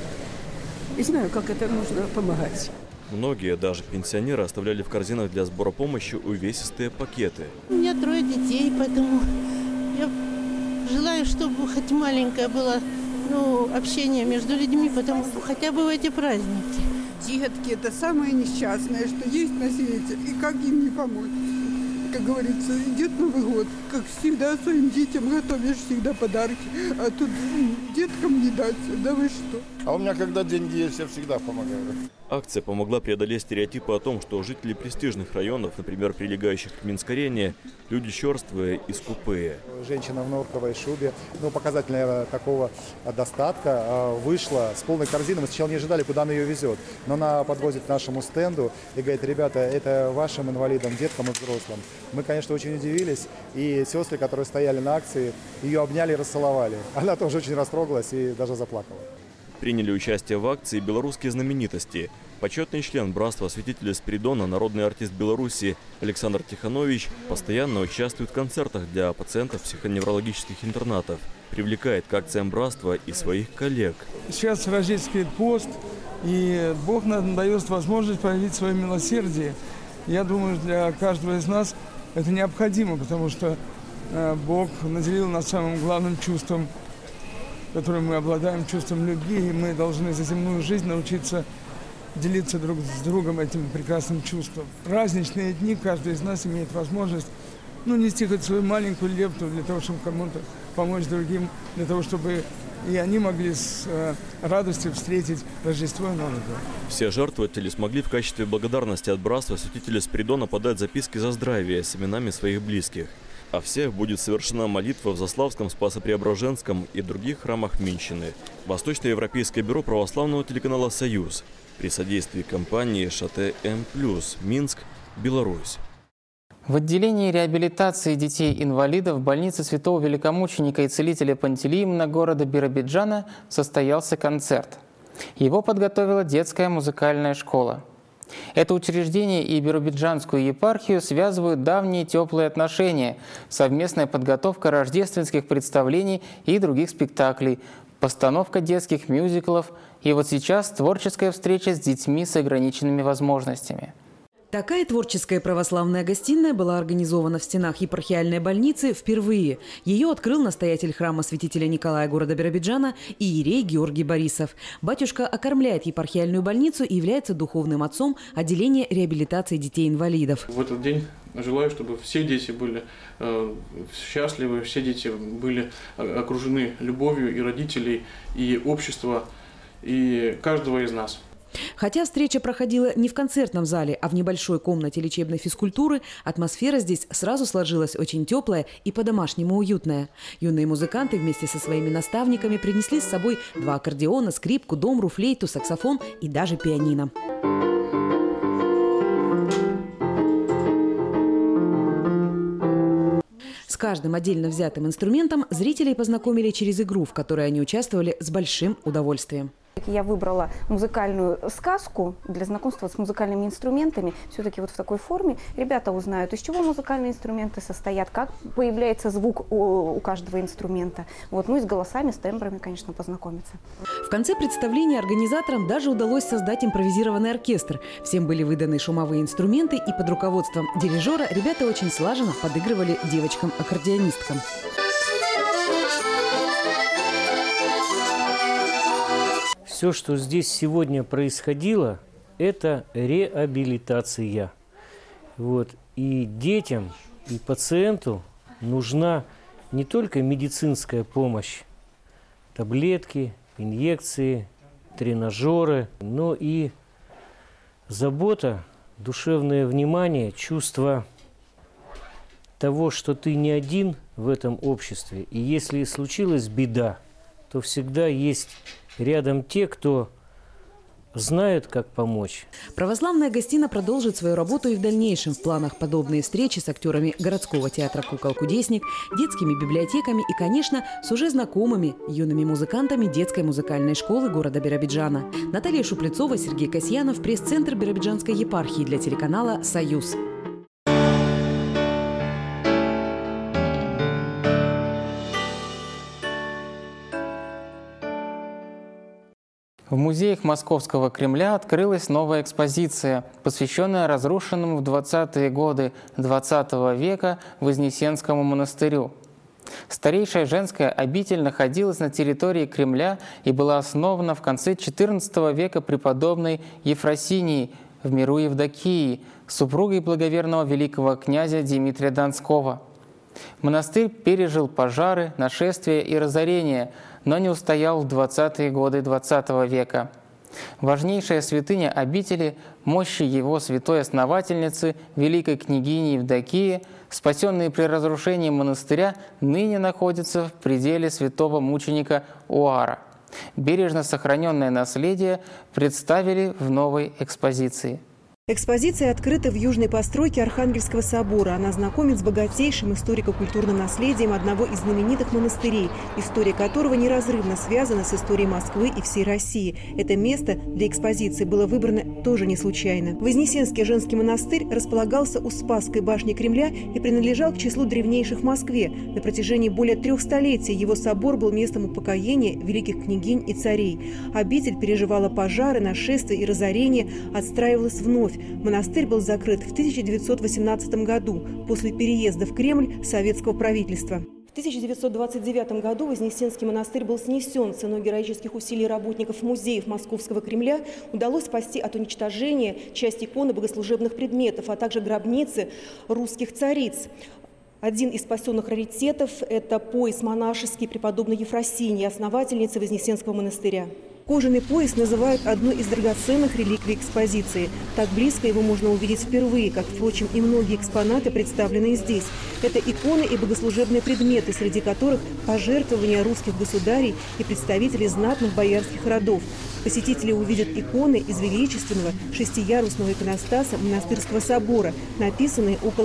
И знаю, как это нужно помогать. Многие, даже пенсионеры, оставляли в корзинах для сбора помощи увесистые пакеты. У меня 3 детей, поэтому я желаю, чтобы хоть маленькое было общение между людьми, потому что хотя бы в эти праздники. Детки – это самое несчастное, что есть на свете, и как им не помочь. Как говорится, идет Новый год, как всегда своим детям готовишь всегда подарки, а тут деткам не дать, да вы что. А у меня, когда деньги есть, я всегда помогаю. Акция помогла преодолеть стереотипы о том, что жители престижных районов, например, прилегающих к Минск-арене, люди черствые и скупые. Женщина в норковой шубе, показательная такого достатка, вышла с полной корзиной. Мы сначала не ожидали, куда она ее везет. Но она подвозит к нашему стенду и говорит: ребята, это вашим инвалидам, деткам и взрослым. Мы, конечно, очень удивились. И сестры, которые стояли на акции, ее обняли и расцеловали. Она тоже очень растрогалась и даже заплакала. Приняли участие в акции белорусские знаменитости. Почетный член братства святителя Спиридона, народный артист Беларуси Александр Тиханович постоянно участвует в концертах для пациентов психоневрологических интернатов. Привлекает к акциям братства и своих коллег. Сейчас рождественский пост, и Бог нам дает возможность проявить свое милосердие. Я думаю, для каждого из нас это необходимо, потому что Бог наделил нас самым главным чувством, которым мы обладаем, чувством любви, и мы должны за земную жизнь научиться делиться друг с другом этим прекрасным чувством. В праздничные дни каждый из нас имеет возможность нести хоть свою маленькую лепту для того, чтобы кому-то помочь другим, для того, чтобы и они могли с радостью встретить Рождество и Новый год. Все жертвователи смогли в качестве благодарности от братства святителя Спиридона подать записки за здравие с именами своих близких. О всех будет совершена молитва в Заславском, Спасо-Преображенском и других храмах Минчины. Восточноевропейское бюро православного телеканала «Союз» при содействии компании «Шате М+», Минск, Беларусь. В отделении реабилитации детей-инвалидов больницы святого великомученика и целителя Пантелеимона города Биробиджана состоялся концерт. Его подготовила детская музыкальная школа. Это учреждение и биробиджанскую епархию связывают давние теплые отношения, совместная подготовка рождественских представлений и других спектаклей, постановка детских мюзиклов и вот сейчас творческая встреча с детьми с ограниченными возможностями. Такая творческая православная гостиная была организована в стенах епархиальной больницы впервые. Ее открыл настоятель храма святителя Николая города Биробиджана иерей Георгий Борисов. Батюшка окормляет епархиальную больницу и является духовным отцом отделения реабилитации детей-инвалидов. В этот день желаю, чтобы все дети были счастливы, все дети были окружены любовью и родителей, и общества, и каждого из нас. Хотя встреча проходила не в концертном зале, а в небольшой комнате лечебной физкультуры, атмосфера здесь сразу сложилась очень теплая и по-домашнему уютная. Юные музыканты вместе со своими наставниками принесли с собой 2 аккордеона, скрипку, домру, флейту, саксофон и даже пианино. С каждым отдельно взятым инструментом зрителей познакомили через игру, в которой они участвовали с большим удовольствием. Я выбрала музыкальную сказку для знакомства с музыкальными инструментами. Все-таки вот в такой форме ребята узнают, из чего музыкальные инструменты состоят, как появляется звук у каждого инструмента. Вот. Ну и с голосами, с тембрами, конечно, познакомиться. В конце представления организаторам даже удалось создать импровизированный оркестр. Всем были выданы шумовые инструменты, и под руководством дирижера ребята очень слаженно подыгрывали девочкам-аккордеонисткам. Все, что здесь сегодня происходило, это реабилитация. Вот. И детям, и пациенту нужна не только медицинская помощь, таблетки, инъекции, тренажеры, но и забота, душевное внимание, чувство того, что ты не один в этом обществе. И если случилась беда, то всегда есть рядом те, кто знают, как помочь. Православная гостиная продолжит свою работу и в дальнейшем. В планах подобные встречи с актерами городского театра «Кукол Кудесник», детскими библиотеками и, конечно, с уже знакомыми юными музыкантами детской музыкальной школы города Биробиджана. Наталья Шуплецова, Сергей Касьянов, пресс-центр Биробиджанской епархии для телеканала «Союз». В музеях Московского Кремля открылась новая экспозиция, посвященная разрушенному в 20-е годы XX века Вознесенскому монастырю. Старейшая женская обитель находилась на территории Кремля и была основана в конце XIV века преподобной Ефросинией в миру Евдокии, супругой благоверного великого князя Дмитрия Донского. Монастырь пережил пожары, нашествия и разорения, но не устоял в 20-е годы XX века. Важнейшая святыня обители, мощи его святой основательницы, великой княгини Евдокии, спасенные при разрушении монастыря, ныне находятся в пределе святого мученика Оара. Бережно сохраненное наследие представили в новой экспозиции. Экспозиция открыта в южной постройке Архангельского собора. Она знакомит с богатейшим историко-культурным наследием одного из знаменитых монастырей, история которого неразрывно связана с историей Москвы и всей России. Это место для экспозиции было выбрано тоже не случайно. Вознесенский женский монастырь располагался у Спасской башни Кремля и принадлежал к числу древнейших в Москве. На протяжении более 3 столетий его собор был местом упокоения великих княгинь и царей. Обитель переживала пожары, нашествия и разорения, отстраивалась вновь. Монастырь был закрыт в 1918 году после переезда в Кремль советского правительства. В 1929 году Вознесенский монастырь был снесен. Ценой героических усилий работников музеев Московского Кремля удалось спасти от уничтожения часть иконы богослужебных предметов, а также гробницы русских цариц. Один из спасенных раритетов – это пояс монашеский преподобной Ефросинии, основательницы Вознесенского монастыря. Кожаный пояс называют одной из драгоценных реликвий экспозиции. Так близко его можно увидеть впервые, как, впрочем, и многие экспонаты, представленные здесь. Это иконы и богослужебные предметы, среди которых пожертвования русских государей и представителей знатных боярских родов. Посетители увидят иконы из величественного 6-ярусного иконостаса монастырского собора, написанные около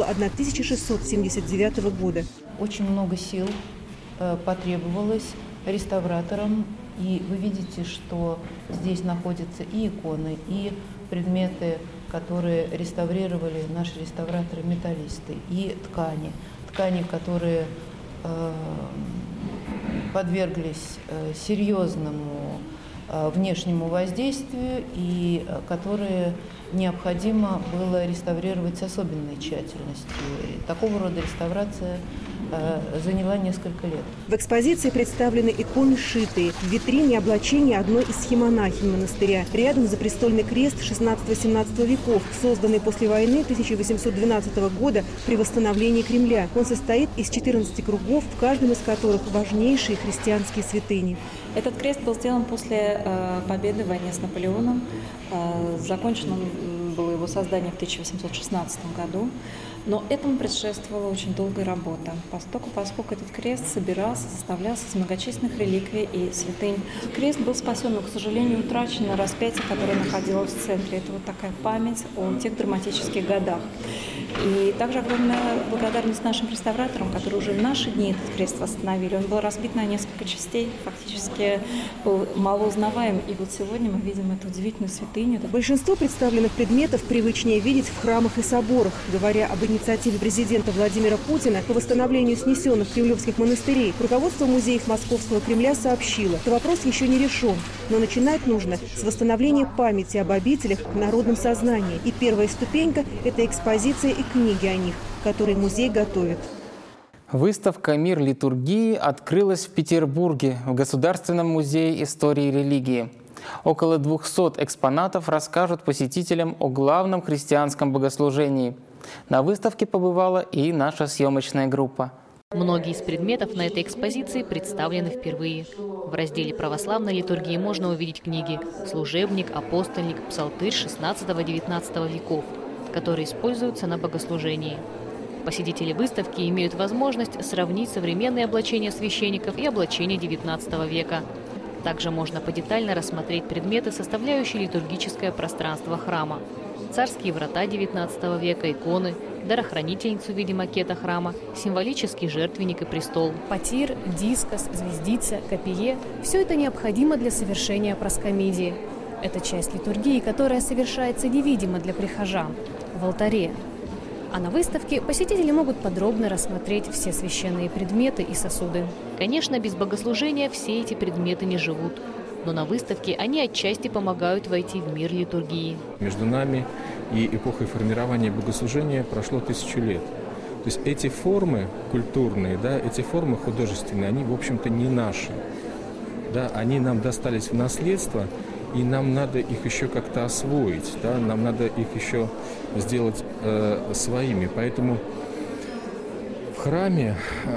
1679 года. Очень много сил потребовалось реставраторам. И вы видите, что здесь находятся и иконы, и предметы, которые реставрировали наши реставраторы-металлисты, и ткани. Ткани, которые подверглись серьезному внешнему воздействию и которые необходимо было реставрировать с особенной тщательностью. И такого рода реставрация заняла несколько лет. В экспозиции представлены иконы шитые. В витрине облачение одной из схемонахинь монастыря. Рядом запрестольный крест 16-17 веков, созданный после войны 1812 года при восстановлении Кремля. Он состоит из 14 кругов, в каждом из которых важнейшие христианские святыни. Этот крест был сделан после победы в войне с Наполеоном. Закончен он было его создание в 1816 году. Но этому предшествовала очень долгая работа, поскольку этот крест собирался, составлялся из многочисленных реликвий и святынь. Крест был спасен, но, к сожалению, утрачено распятие, которое находилось в центре. Это вот такая память о тех драматических годах. И также огромная благодарность нашим реставраторам, которые уже в наши дни этот крест восстановили. Он был разбит на несколько частей, фактически был малоузнаваем. И вот сегодня мы видим эту удивительную святыню. Большинство представленных предметов привычнее видеть в храмах и соборах. Говоря об инициативе президента Владимира Путина по восстановлению снесенных кремлевских монастырей, руководство музеев Московского Кремля сообщило, что вопрос еще не решен. Но начинать нужно с восстановления памяти об обителях в народном сознании. И первая ступенька – это экспозиция и книги о них, которые музей готовит. Выставка «Мир литургии» открылась в Петербурге в Государственном музее истории и религии. Около 200 экспонатов расскажут посетителям о главном христианском богослужении. На выставке побывала и наша съемочная группа. Многие из предметов на этой экспозиции представлены впервые. В разделе православной литургии можно увидеть книги «Служебник», «Апостольник», «Псалтырь» XVI-XIX веков, которые используются на богослужении. Посетители выставки имеют возможность сравнить современные облачения священников и облачения XIX века. Также можно подетально рассмотреть предметы, составляющие литургическое пространство храма. Царские врата XIX века, иконы, дарохранительницу в виде макета храма, символический жертвенник и престол. Потир, дискос, звездица, копие – все это необходимо для совершения проскомидии. Это часть литургии, которая совершается невидимо для прихожан, в алтаре. А на выставке посетители могут подробно рассмотреть все священные предметы и сосуды. Конечно, без богослужения все эти предметы не живут. Но на выставке они отчасти помогают войти в мир литургии. Между нами и эпохой формирования богослужения прошло 1000 лет. То есть эти формы культурные, да, эти формы художественные, они, в общем-то, не наши. Да, они нам достались в наследство, и нам надо их еще как-то освоить, да, нам надо их еще сделать своими. Поэтому в храме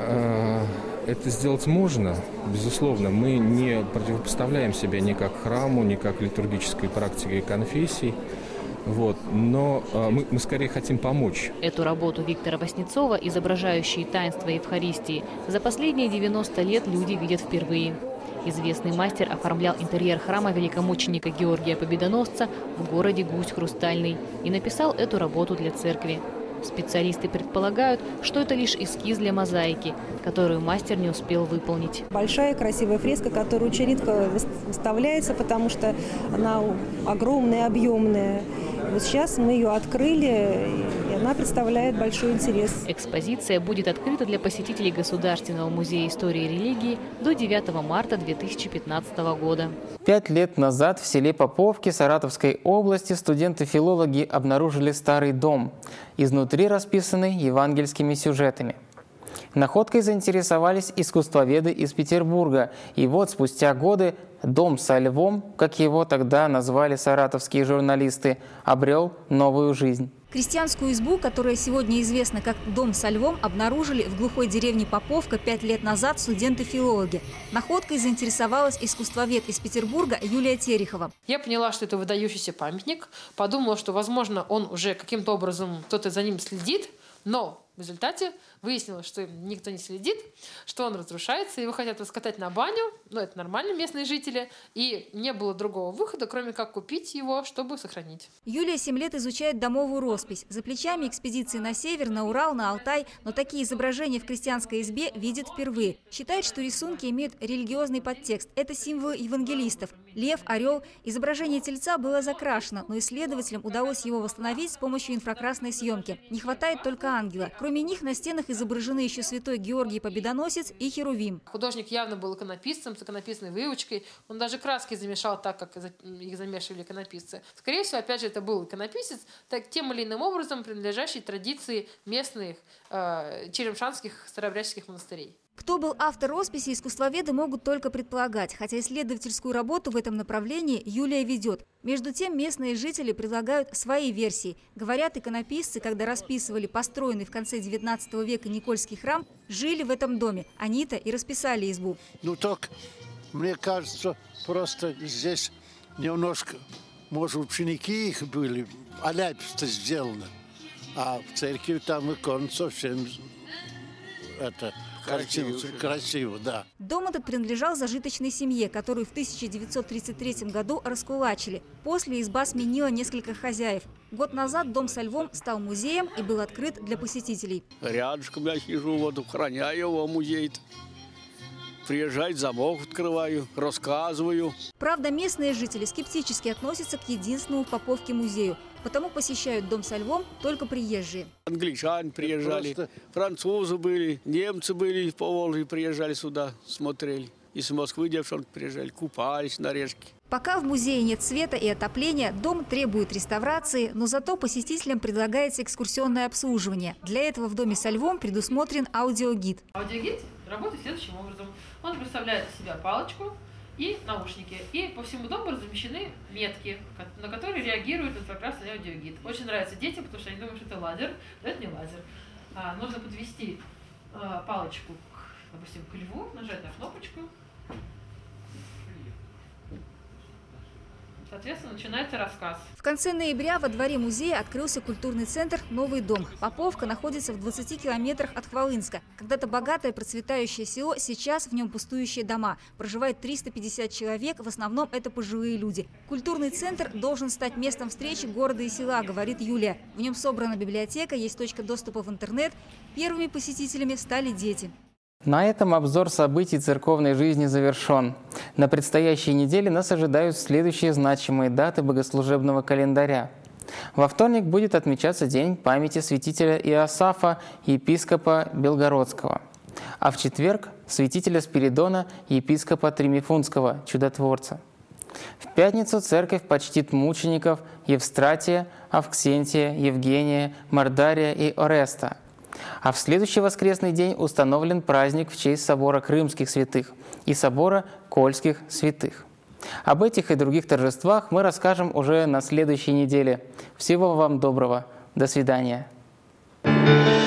это сделать можно, безусловно. Мы не противопоставляем себя ни как храму, ни как литургической практике и конфессии. Вот. Но мы скорее хотим помочь. Эту работу Виктора Васнецова, изображающую таинство Евхаристии, за последние 90 лет люди видят впервые. Известный мастер оформлял интерьер храма великомученика Георгия Победоносца в городе Гусь-Хрустальный и написал эту работу для церкви. Специалисты предполагают, что это лишь эскиз для мозаики, которую мастер не успел выполнить. Большая красивая фреска, которую очень редко выставляется, потому что она огромная, объемная. Вот сейчас мы ее открыли, и она представляет большой интерес. Экспозиция будет открыта для посетителей Государственного музея истории и религии до 9 марта 2015 года. 5 лет назад в селе Поповки Саратовской области студенты-филологи обнаружили старый дом, изнутри расписанный евангельскими сюжетами. Находкой заинтересовались искусствоведы из Петербурга. И вот спустя годы дом со львом, как его тогда назвали саратовские журналисты, обрел новую жизнь. Крестьянскую избу, которая сегодня известна как «Дом со львом», обнаружили в глухой деревне Поповка 5 лет назад студенты-филологи. Находкой заинтересовалась искусствовед из Петербурга Юлия Терехова. Я поняла, что это выдающийся памятник, подумала, что, возможно, он уже каким-то образом, кто-то за ним следит, но в результате выяснилось, что никто не следит, что он разрушается, его хотят раскатать на баню, но это нормально, местные жители, и не было другого выхода, кроме как купить его, чтобы сохранить. Юлия 7 лет изучает домовую роспись. За плечами экспедиции на север, на Урал, на Алтай, но такие изображения в крестьянской избе видит впервые. Считает, что рисунки имеют религиозный подтекст. Это символы евангелистов. Лев, орел. Изображение тельца было закрашено, но исследователям удалось его восстановить с помощью инфракрасной съемки. Не хватает только ангела. Кроме них на стенах изображены еще святой Георгий Победоносец и Херувим. Художник явно был иконописцем, с иконописной выучкой. Он даже краски замешал так, как их замешивали иконописцы. Скорее всего, опять же, это был иконописец, так, тем или иным образом принадлежащий традиции местных черемшанских старообрядческих монастырей. Кто был автор росписи, искусствоведы могут только предполагать, хотя исследовательскую работу в этом направлении Юлия ведет. Между тем, местные жители предлагают свои версии. Говорят, иконописцы, когда расписывали построенный в конце XIX века Никольский храм, жили в этом доме. Они-то и расписали избу. Ну так, Мне кажется, просто здесь немножко, может, ученики их были, аляписто сделано. А в церкви там икон совсем это красиво, да. Дом этот принадлежал зажиточной семье, которую в 1933 году раскулачили. После изба сменила несколько хозяев. Год назад дом со львом стал музеем и был открыт для посетителей. Рядышком я хожу, вот охраняю его музей. Приезжать, замок открываю, рассказываю. Правда, местные жители скептически относятся к единственному в Поповке музею. Потому посещают дом со львом только приезжие. Англичане приезжали, французы были, немцы были по Волге, приезжали сюда, смотрели. Из Москвы девчонки приезжали, купались на речке. Пока в музее нет света и отопления, дом требует реставрации, но зато посетителям предлагается экскурсионное обслуживание. Для этого в доме со львом предусмотрен аудиогид. Аудиогид работает следующим образом. Он представляет из себя палочку и наушники. И по всему дому размещены метки, на которые реагирует инфракрасный аудиогид. Очень нравится детям, потому что они думают, что это лазер, но это не лазер. Нужно подвести палочку, допустим, к льву, нажать на кнопочку. Соответственно, начинается рассказ. В конце ноября во дворе музея открылся культурный центр «Новый дом». Поповка находится в 20 километрах от Хвалынска. Когда-то богатое процветающее село, сейчас в нем пустующие дома. Проживает 350 человек, в основном это пожилые люди. Культурный центр должен стать местом встречи города и села, говорит Юлия. В нем собрана библиотека, есть точка доступа в интернет. Первыми посетителями стали дети. На этом обзор событий церковной жизни завершен. На предстоящей неделе нас ожидают следующие значимые даты богослужебного календаря. Во вторник будет отмечаться День памяти святителя Иосафа, епископа Белгородского. А в четверг – святителя Спиридона, епископа Тримифунского, чудотворца. В пятницу церковь почтит мучеников Евстратия, Авксентия, Евгения, Мордария и Ореста. А в следующий воскресный день установлен праздник в честь собора Крымских святых и собора Кольских святых. Об этих и других торжествах мы расскажем уже на следующей неделе. Всего вам доброго. До свидания.